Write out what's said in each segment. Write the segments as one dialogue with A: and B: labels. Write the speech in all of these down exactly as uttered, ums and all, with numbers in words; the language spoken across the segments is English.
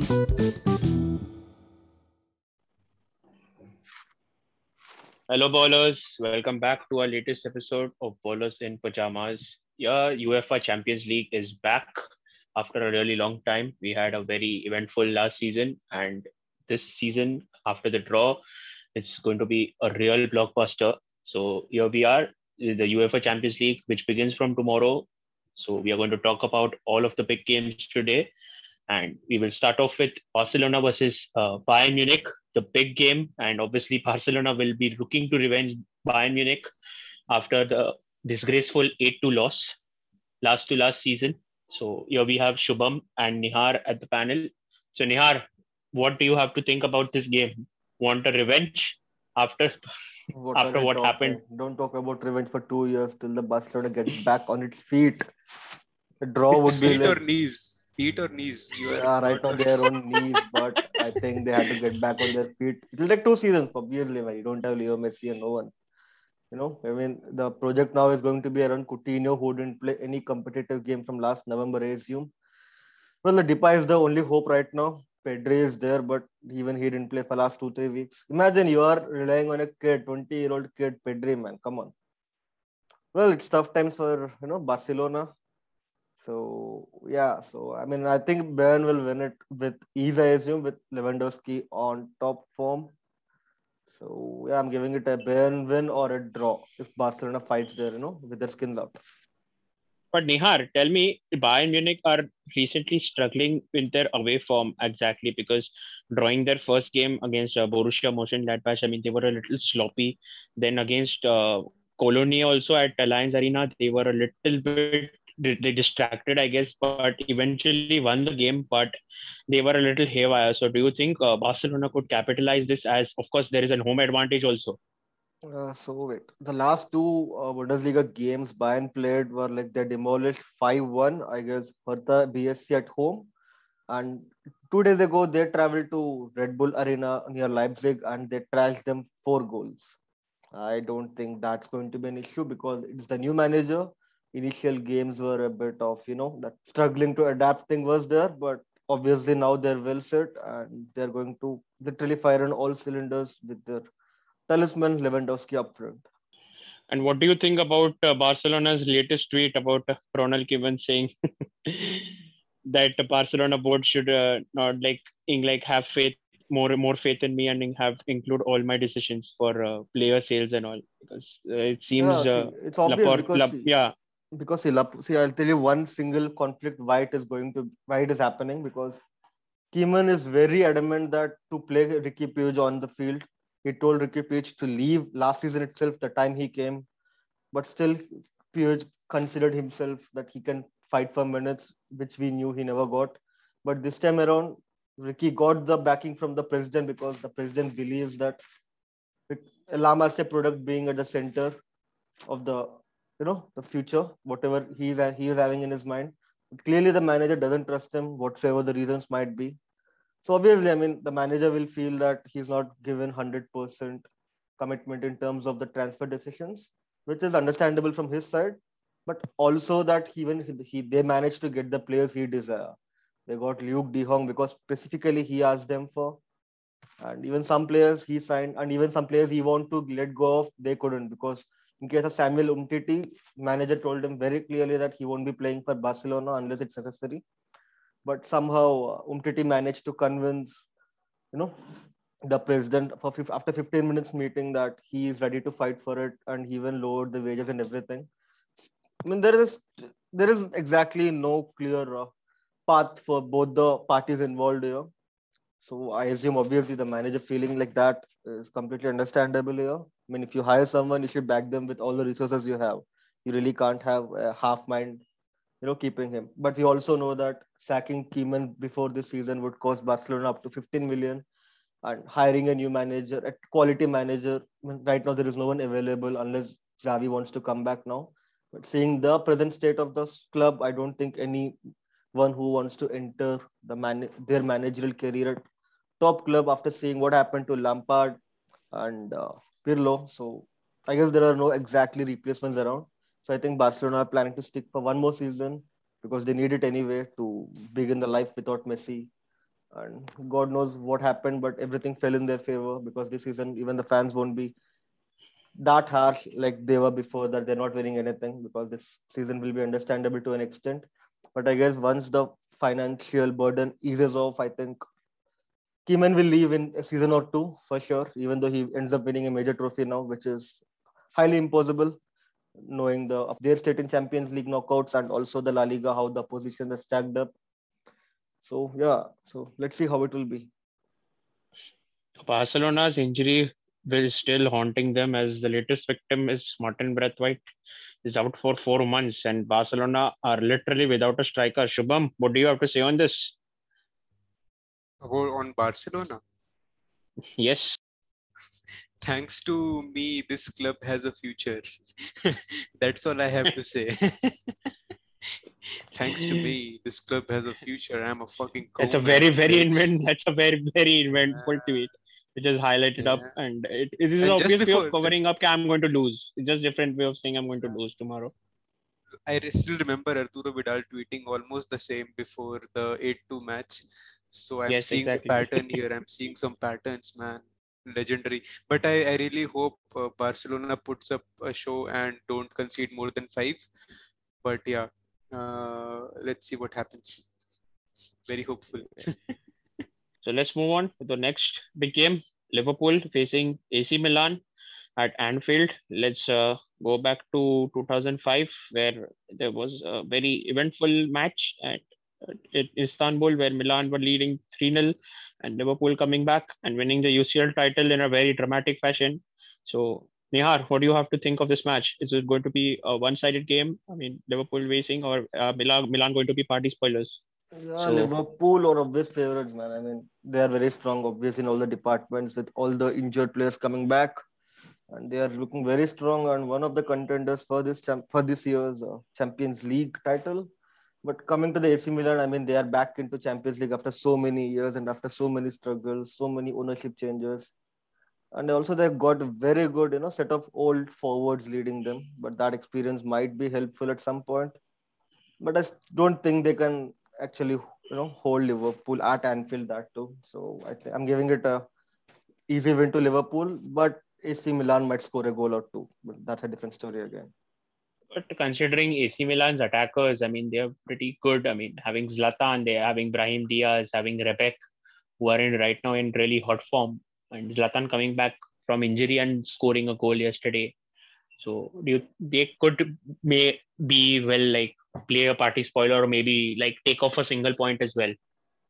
A: Hello, ballers. Welcome back to our latest episode of Ballers in Pajamas. Yeah, UEFA Champions League is back after a really long time. We had a very eventful last season, and this season, after the draw, it's going to be a real blockbuster. So, here we are, the UEFA Champions League, which begins from tomorrow. So, we are going to talk about all of the big games today. And we will start off with Barcelona versus uh, Bayern Munich, the big game. And obviously, Barcelona will be looking to revenge Bayern Munich after the disgraceful eight two loss last to last season. So here we have Shubham and Nihar at the panel. So Nihar, what do you have to think about this game? Want a revenge after
B: What are
A: after
B: you
A: what happened?
B: talking? Don't talk about revenge for two years till the Barcelona gets back on its feet. The draw would be
C: Feet or
B: like,
C: knees? Feet or knees? You are
B: yeah, right
C: not.
B: on their own knees, but I think they had to get back on their feet. It will take two seasons, obviously, when you don't have Leo Messi and no one. You know, I mean, the project now is going to be around Coutinho, who didn't play any competitive game from last November, I assume. Well, the Depay is the only hope right now. Pedri is there, but even he didn't play for last two, three weeks. Imagine you are relying on a kid, twenty-year-old kid, Pedri, man. Come on. Well, it's tough times for you know Barcelona. So yeah, so I mean I think Bayern will win it with ease, I assume, with Lewandowski on top form. So yeah, I'm giving it a Bayern win or a draw if Barcelona fights there, you know, with their skins out.
A: But Nihar, tell me, Bayern Munich are recently struggling with their away form exactly because drawing their first game against uh, Borussia Mönchengladbach, I mean, they were a little sloppy. Then against uh, Cologne also at Allianz Arena, they were a little bit they distracted, I guess, but eventually won the game. But they were a little haywire. So, do you think uh, Barcelona could capitalize this? As of course, there is a home advantage also.
B: Uh, so wait, the last two uh, Bundesliga games Bayern played were like they demolished five one, I guess, Hertha B S C at home. And two days ago, they traveled to Red Bull Arena near Leipzig and they trashed them four goals. I don't think that's going to be an issue because it's the new manager. Initial games were a bit of, you know, that struggling to adapt thing was there, but obviously now they're well set and they're going to literally fire on all cylinders with their talisman Lewandowski up front.
A: And what do you think about uh, Barcelona's latest tweet about uh, Ronald Koeman saying that the Barcelona board should uh, not like in, like have faith more more faith in me and have include all my decisions for uh, player sales and all because uh, it seems
B: Yeah,
A: uh,
B: see, it's obvious
A: Laporte,
B: because
A: La,
B: see,
A: yeah.
B: because see, Lap- see, I'll tell you one single conflict why it is going to why it is happening because Keeman is very adamant that to play Ricky Puig on the field, he told Ricky Puig to leave last season itself, the time he came, but still Puig considered himself that he can fight for minutes, which we knew he never got. But this time around, Ricky got the backing from the president because the president believes that Lama's a product being at the center of the you know the future, whatever he's he is having in his mind. But clearly, the manager doesn't trust him, whatsoever the reasons might be. So obviously, I mean, the manager will feel that he's not given one hundred percent commitment in terms of the transfer decisions, which is understandable from his side, but also that he, even he, he they managed to get the players he desire. They got Luke De Jong because specifically he asked them for, and even some players he signed, and even some players he want to let go of, they couldn't because in case of Samuel Umtiti, manager told him very clearly that he won't be playing for Barcelona unless it's necessary. But somehow uh, Umtiti managed to convince you know the president for after fifteen minutes meeting that he is ready to fight for it, and he even lowered the wages and everything. I mean, there is there is exactly no clear uh, path for both the parties involved here. So I assume obviously the manager feeling like that is completely understandable here. I mean, if you hire someone, you should back them with all the resources you have. You really can't have a half mind, you know, keeping him. But we also know that sacking Keeman before this season would cost Barcelona up to fifteen million, and hiring a new manager, a quality manager. I mean, right now there is no one available unless Xavi wants to come back now. But seeing the present state of the club, I don't think anyone who wants to enter the man their managerial career at top club after seeing what happened to Lampard and uh, Pirlo. So I guess there are no exactly replacements around. So I think Barcelona are planning to stick for one more season because they need it anyway to begin the life without Messi and God knows what happened, but everything fell in their favor because this season even the fans won't be that harsh like they were before, that they're not winning anything, because this season will be understandable to an extent. But I guess once the financial burden eases off, I think Keeman will leave in a season or two for sure, even though he ends up winning a major trophy now, which is highly impossible, knowing the their state in Champions League knockouts and also the La Liga, how the positions are stacked up. So yeah, so let's see how it will be.
A: Barcelona's injury will still haunting them, as the latest victim is Martin Braithwaite is out for four months, and Barcelona are literally without a striker. Shubham, what do you have to say on this?
C: About on Barcelona.
A: Yes.
C: Thanks to me, this club has a future. That's all I have to say. Thanks to me, this club has a future. I'm a fucking
A: That's a
C: Koeman,
A: very, very
C: bitch.
A: invent. That's a very, very eventful
C: Uh,
A: tweet, which is highlighted up,
C: yeah.
A: and it, it is an
C: And just
A: obvious way of
C: before, ju-
A: covering up. "Okay, I'm going to lose." It's just different way of saying I'm going to
C: uh,
A: lose tomorrow.
C: I re- still remember Arturo Vidal tweeting almost the same before the eight two match. So I'm
A: Yes,
C: seeing a
A: exactly.
C: pattern here. I'm seeing some patterns, man. Legendary. But I, I really hope uh, Barcelona puts up a show and don't concede more than five. But yeah, uh, let's see what happens. Very hopeful.
A: So let's move on to the next big game. Liverpool facing A C Milan at Anfield. Let's uh, go back to two thousand five, where there was a very eventful match at, at Istanbul, where Milan were leading three nil, and Liverpool coming back and winning the U C L title in a very dramatic fashion. So, Nihar, what do you have to think of this match? Is it going to be a one-sided game? I mean, Liverpool racing, or uh, Milan, Milan going to be party spoilers?
B: Yeah,
A: So,
B: Liverpool are obvious favorites, man. I mean, they are very strong, obvious in all the departments with all the injured players coming back, and they are looking very strong and one of the contenders for this champ- for this year's uh, Champions League title. But coming to the A C Milan, I mean, they are back into Champions League after so many years and after so many struggles, so many ownership changes, and also they've got a very good, you know, set of old forwards leading them. But that experience might be helpful at some point. But I s- don't think they can actually, you know, hold Liverpool at Anfield that too. So I think I'm giving it a easy win to Liverpool, but A C Milan might score a goal or two. But that's a different story again.
A: but considering A C Milan's attackers, I mean, they're pretty good. I mean, having Zlatan, they're having Brahim Diaz, having Rebek, who are in right now in really hot form, and Zlatan coming back from injury and scoring a goal yesterday. So, do you they could may be well like play a party spoiler, or maybe like take off a single point as well.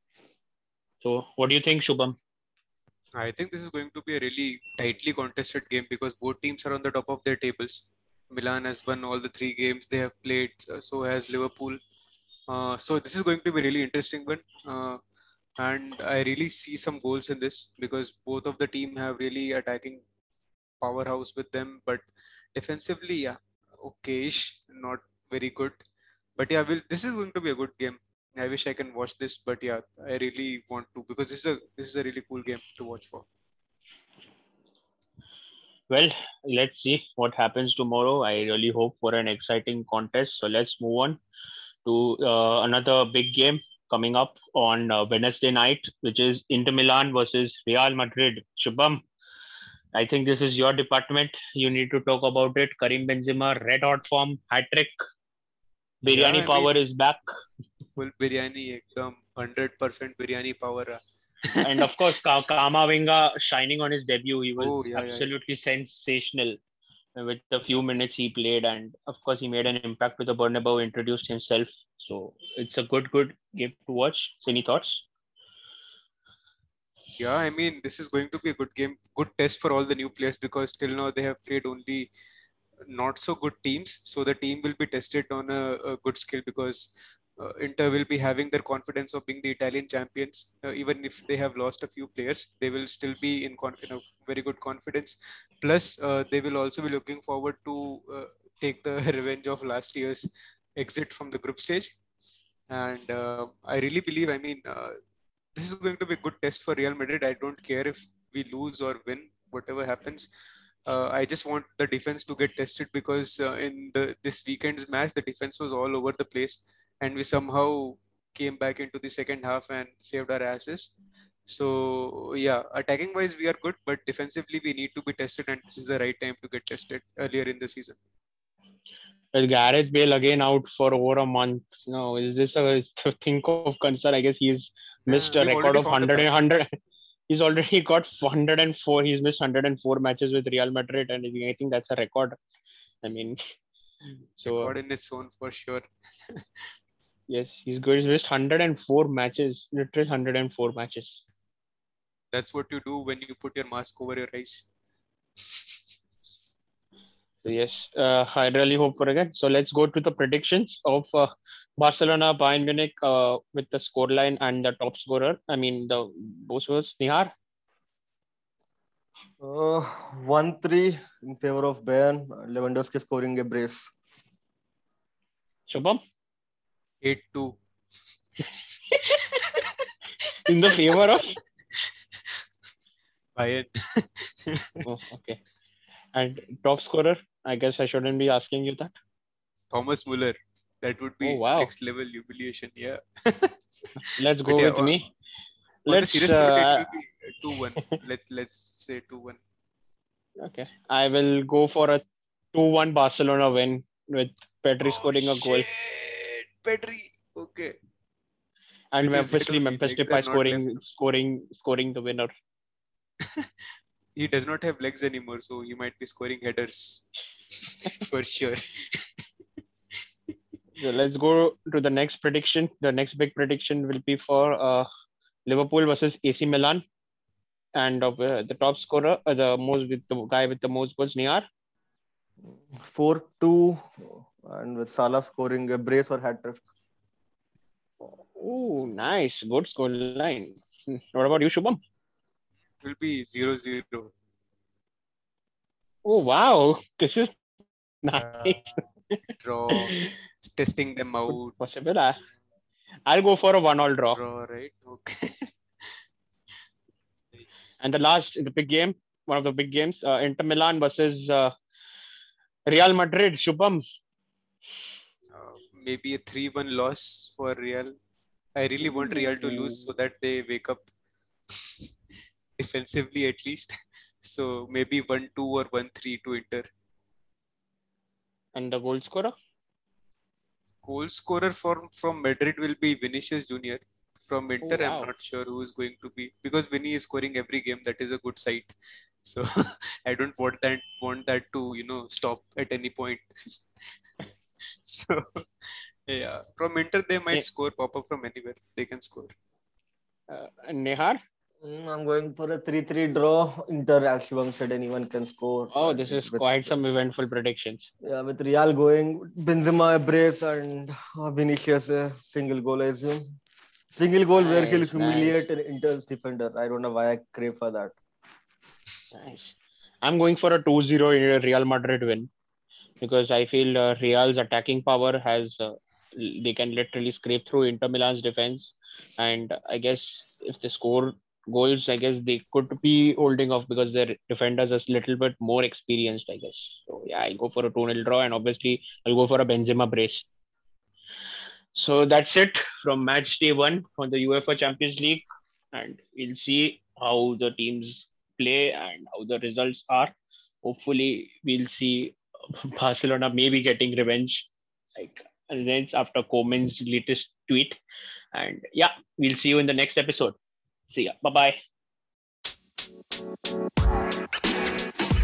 A: So, what do you think, Shubham?
C: I think this is going to be a really tightly contested game because both teams are on the top of their tables. Milan has won all the three games they have played, uh, so has Liverpool. Uh, so this is going to be really interesting one. Uh, and I really see some goals in this because both of the team have really attacking powerhouse with them, but defensively, yeah, okayish, not very good. But yeah, will this is going to be a good game. I wish I can watch this, but yeah, I really want to because this is a this is a really cool game to watch for.
A: Well, let's see what happens tomorrow. I really hope for an exciting contest. So let's move on to uh, another big game coming up on uh, Wednesday night, which is Inter Milan versus Real Madrid. Shubham, I think this is your department. You need to talk about it. Karim Benzema, red hot form, hat trick.
C: Yeah,
A: Biryani
C: I mean,
A: power is back.
C: full biryani, ekdam one hundred percent biryani power. रहा.
A: And of course, Ka- Kamavinga shining on his debut. He was
C: Oh yeah, yeah, yeah.
A: absolutely sensational with the few minutes he played. And of course, he made an impact with the Bernabeu, introduced himself. So it's a good, good game to watch. Any thoughts?
C: Yeah, I mean, this is going to be a good game, good test for all the new players because till now they have played only not so good teams. So the team will be tested on a, a good skill because uh, Inter will be having their confidence of being the Italian champions. Uh, even if they have lost a few players, they will still be in, con- in a very good confidence. Plus, uh, they will also be looking forward to uh, take the revenge of last year's exit from the group stage. And uh, I really believe, I mean, uh, this is going to be a good test for Real Madrid. I don't care if we lose or win, whatever happens. Uh, I just want the defense to get tested because uh, in the this weekend's match, the defense was all over the place, and we somehow came back into the second half and saved our asses. So yeah, attacking wise we are good, but defensively we need to be tested, and this is the right time to get tested earlier in the season.
A: With Gareth Bale again out for over a month. No, is this a thing of concern? I guess he's missed
C: Yeah,
A: a
C: we've
A: record
C: already
A: of
C: found a
A: one hundred,
C: pattern.
A: one hundred. He's already got one hundred four. He's missed one hundred four matches with Real Madrid, and I think that's a record. I mean, so
C: Record in its own for sure.
A: yes, he's good. He's missed one hundred four matches, literally one hundred four matches.
C: That's what you do when you put your mask over your eyes.
A: So yes, uh, I really hope for again. So let's go to the predictions of uh, Barcelona, Bayern Munich uh, with the scoreline and the top scorer. I mean, the both was Nihar.
B: Uh, one three in favor of Bayern. Lewandowski scoring a brace.
A: Shubham?
C: eight two.
A: In the favor of?
C: Bayern.
A: Oh, okay. And top scorer? I guess I shouldn't be asking you that.
C: Thomas Muller. That would be
A: Oh, wow.
C: next level humiliation. Yeah.
A: Let's go
C: But yeah,
A: with
C: on,
A: me.
C: on the
A: Let's.
C: serious note,
A: Uh,
C: it will be two one. let's let's say two one.
A: okay. I will go for a two one Barcelona win with Pedri scoring a goal.
C: Shit, Pedri. Okay.
A: And
C: With his
A: obviously
C: head only,
A: Memphis
C: legs
A: Depay
C: are not
A: scoring,
C: left.
A: scoring, scoring the winner.
C: He does not have legs anymore, so he might be scoring headers for sure.
A: So let's go to the next prediction. The next big prediction will be for uh, Liverpool versus A C Milan, and uh, the top scorer, uh, the most with the guy with the most goals, Nihar.
B: four two, and with Salah scoring a brace or hat trick.
A: Oh, nice, good score line. What about you, Shubham?
C: It will be zero zero.
A: Oh wow, this is nice.
C: Uh, draw, testing them out.
A: Possible. I, I'll go for a one-all draw.
C: Draw, right? Okay. Nice.
A: And the last, the big game, one of the big games, uh, Inter Milan versus uh, Real Madrid. Shubham.
C: Uh, maybe a three one loss for Real. I really want Real to lose so that they wake up defensively at least. So maybe one two or one three to Inter.
A: And the goal scorer?
C: Goal scorer from, from Madrid will be Vinicius Junior From Inter,
A: Oh, wow.
C: I'm not sure who is going to be, because Vinny is scoring every game. That is a good sight. So I don't want that want that to you know stop at any point. So yeah, from Inter they might
A: Yeah.
C: score, pop up from anywhere. They can score.
A: Uh, Nihar?
B: Mm, I'm going for a three three draw. Inter, as Shivam said, anyone can score.
A: Oh,
B: And
A: this is
B: with,
A: quite some eventful predictions.
B: Yeah, with Real going, Benzema a brace and uh, Vinicius a single goal, I assume. Single goal where he'll
A: Nice,
B: humiliate an Inter's defender. I don't know why I crave for that.
A: Nice. I'm going for a two zero Real Madrid win because I feel uh, Real's attacking power has, uh, they can literally scrape through Inter Milan's defense. And I guess if they score goals, I guess they could be holding off because their defenders are a little bit more experienced, I guess. So yeah, I'll go for a two nil draw, and obviously I'll go for a Benzema brace. So that's it from match day one on the UEFA Champions League, and we'll see how the teams play and how the results are. Hopefully, we'll see Barcelona maybe getting revenge, like revenge after Koeman's latest tweet. And yeah, we'll see you in the next episode. See ya. Bye bye.